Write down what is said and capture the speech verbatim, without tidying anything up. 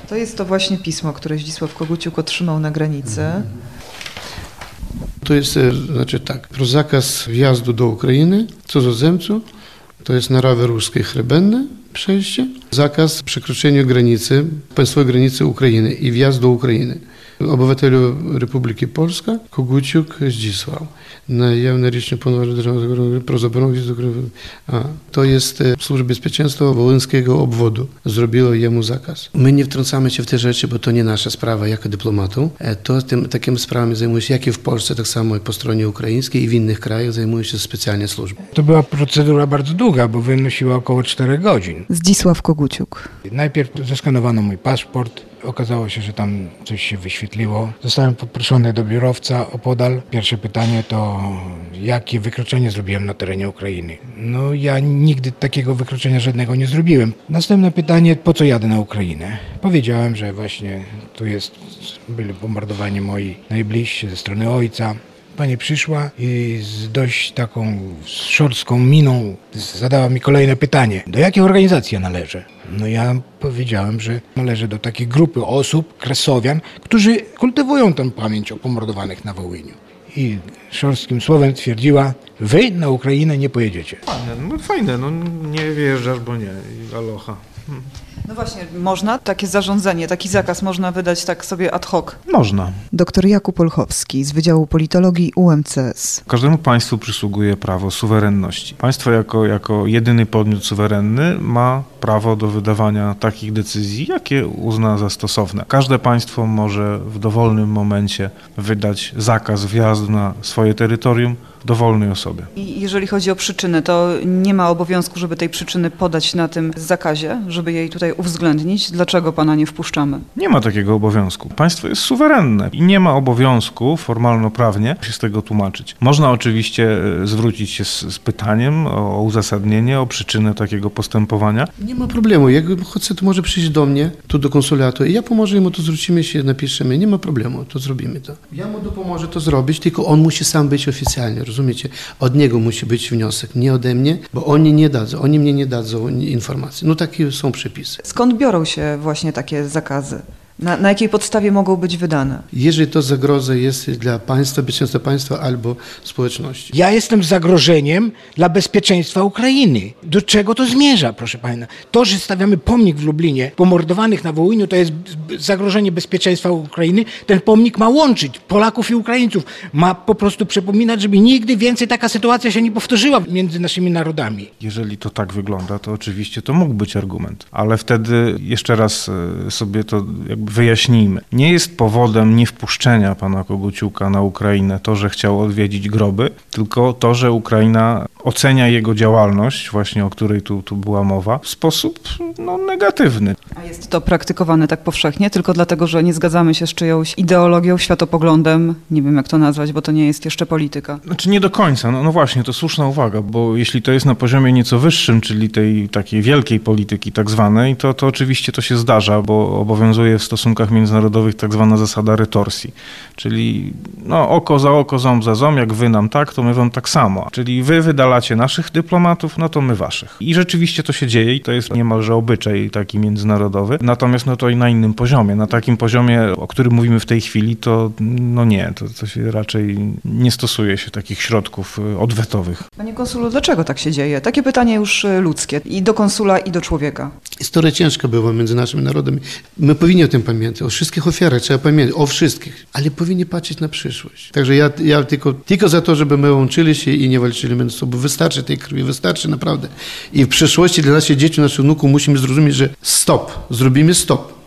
To jest to właśnie pismo, które Zdzisław Koguciuk otrzymał na granicy. To jest, znaczy tak, pro zakaz wjazdu do Ukrainy cudzoziemców, to jest na Rawie Ruskiej Chrebenne przejście, zakaz przekroczenia granicy, państwowej granicy Ukrainy i wjazd do Ukrainy. Obywatelu Republiki Polska Koguciuk Zdzisław. Naявне рішення повноважень про заборону в'їзду. A, to jest Służba Bezpieczeństwa Wołyńskiego Obwodu. Zrobiło jemu zakaz. My nie wtrącamy się w te rzeczy, bo to nie nasza sprawa jako dyplomatów. To tym, takimi sprawami zajmują się jak i w Polsce, tak samo i po stronie ukraińskiej i w innych krajach zajmują się specjalnie służby. To była procedura bardzo długa, bo wynosiła około czterech godzin. Zdzisław Koguciuk. Najpierw zeskanowano mój paszport. Okazało się, że tam coś się wyświetliło. Zostałem poproszony do biurowca opodal. Pierwsze pytanie to, jakie wykroczenie zrobiłem na terenie Ukrainy. No ja nigdy takiego wykroczenia żadnego nie zrobiłem. Następne pytanie, po co jadę na Ukrainę? Powiedziałem, że właśnie tu jest, byli bombardowani moi najbliżsi ze strony ojca. Pani przyszła i z dość taką szorstką miną zadała mi kolejne pytanie. Do jakiej organizacji ja należę? No ja powiedziałem, że należę do takiej grupy osób, kresowian, którzy kultywują tę pamięć o pomordowanych na Wołyniu. I szorstkim słowem twierdziła, wy na Ukrainę nie pojedziecie. Fajne, no fajne, no nie wyjeżdżasz, bo nie, aloha. Hmm. No właśnie, można takie zarządzenie, taki zakaz można wydać tak sobie ad hoc? Można. Doktor Jakub Olchowski z Wydziału Politologii U M C S. Każdemu państwu przysługuje prawo suwerenności. Państwo jako, jako jedyny podmiot suwerenny ma prawo do wydawania takich decyzji, jakie uzna za stosowne. Każde państwo może w dowolnym momencie wydać zakaz wjazdu na swoje terytorium dowolnej osobie. I jeżeli chodzi o przyczynę, to nie ma obowiązku, żeby tej przyczyny podać na tym zakazie, żeby jej tutaj uwzględnić. Dlaczego pana nie wpuszczamy? Nie ma takiego obowiązku. Państwo jest suwerenne i nie ma obowiązku formalno-prawnie się z tego tłumaczyć. Można oczywiście zwrócić się z, z pytaniem o uzasadnienie, o przyczynę takiego postępowania. Nie ma problemu. Jak chce, to może przyjść do mnie, tu do konsulatu i ja pomożę mu, to zwrócimy się, napiszemy. Nie ma problemu, to zrobimy to. Ja mu dopomogę to zrobić, tylko on musi sam być oficjalnie, rozumiecie? Od niego musi być wniosek, nie ode mnie, bo oni nie dadzą, oni mnie nie dadzą informacji. No takie są przepisy. Skąd biorą się właśnie takie zakazy? Na, na jakiej podstawie mogą być wydane? Jeżeli to zagroza jest dla państwa, bezpieczeństwa państwa albo społeczności. Ja jestem zagrożeniem dla bezpieczeństwa Ukrainy. Do czego to zmierza, proszę pana? To, że stawiamy pomnik w Lublinie pomordowanych na Wołyniu, to jest zagrożenie bezpieczeństwa Ukrainy. Ten pomnik ma łączyć Polaków i Ukraińców. Ma po prostu przypominać, żeby nigdy więcej taka sytuacja się nie powtórzyła między naszymi narodami. Jeżeli to tak wygląda, to oczywiście to mógł być argument. Ale wtedy jeszcze raz sobie to jakby wyjaśnijmy. Nie jest powodem niewpuszczenia pana Koguciuka na Ukrainę to, że chciał odwiedzić groby, tylko to, że Ukraina ocenia jego działalność, właśnie o której tu, tu była mowa, w sposób no, negatywny. A jest to praktykowane tak powszechnie, tylko dlatego, że nie zgadzamy się z czyjąś ideologią, światopoglądem, nie wiem jak to nazwać, bo to nie jest jeszcze polityka. Znaczy nie do końca, no, no właśnie, to słuszna uwaga, bo jeśli to jest na poziomie nieco wyższym, czyli tej takiej wielkiej polityki tak zwanej, to, to oczywiście to się zdarza, bo obowiązuje w stosunkach międzynarodowych tak zwana zasada retorsji, czyli no, oko za oko, ząb za ząb, jak wy nam tak, to my wam tak samo, czyli wy wydalacie naszych dyplomatów, no to my waszych. I rzeczywiście to się dzieje i to jest niemalże obyczaj taki międzynarodowy, natomiast no to i na innym poziomie, na takim poziomie, o którym mówimy w tej chwili, to no nie, to, to się raczej nie stosuje się takich środków odwetowych. Panie konsulu, dlaczego tak się dzieje? Takie pytanie już ludzkie i do konsula, i do człowieka. Historia ciężka była między naszymi narodami. My powinni o tym pamiętać, o wszystkich ofiarach trzeba pamiętać, o wszystkich, ale powinni patrzeć na przyszłość. Także ja, ja tylko, tylko za to, żeby my łączyli się i nie walczyli między sobą. Wystarczy tej krwi, wystarczy naprawdę. I w przyszłości dla naszych dzieci, naszych wnuków musimy zrozumieć, że stop, zrobimy stop.